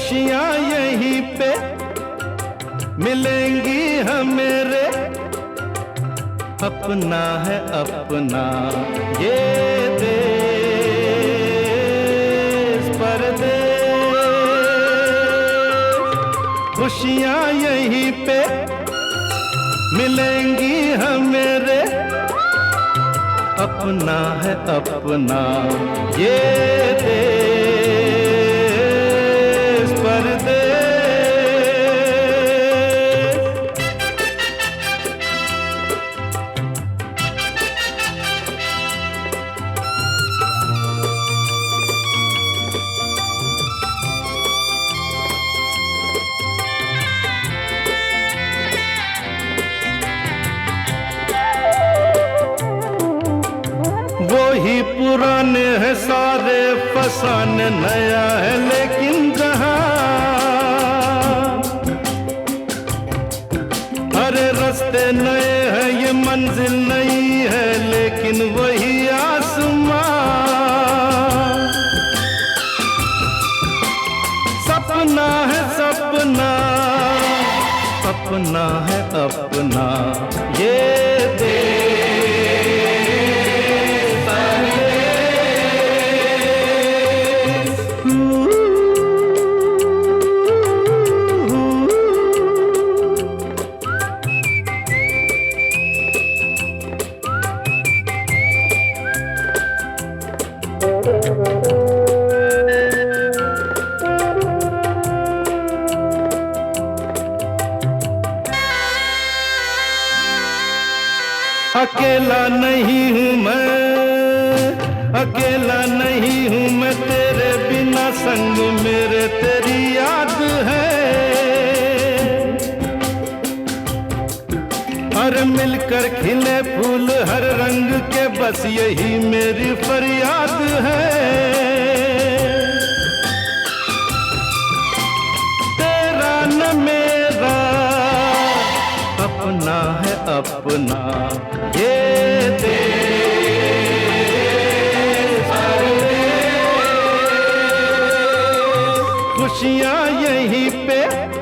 खुशियाँ यहीं पे मिलेंगी हमें रे, अपना है अपना ये देश परदेश। खुशियाँ यहीं पे मिलेंगी हमें रे, अपना है अपना ये देश परदेश। वही पुराने हैं सारे फसाने, नया है लेकिन जहां अरे रास्ते नए हैं, ये मंजिल नई है लेकिन वही आसमां। सपना है सपना, अपना है अपना ये देश। अकेला नहीं हूँ मैं, अकेला नहीं हूँ मैं, तेरे बिना संग मेरे तेरी याद है। अरे मिलकर खिले फूल हर रंग के, बस यही मेरी फरियाद है। तेरा न मेरा अपना है अपना ये देश। खुशियाँ यहीं पे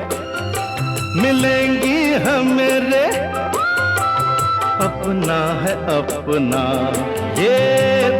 मिलेंगी हमें रे, अपना है अपना ये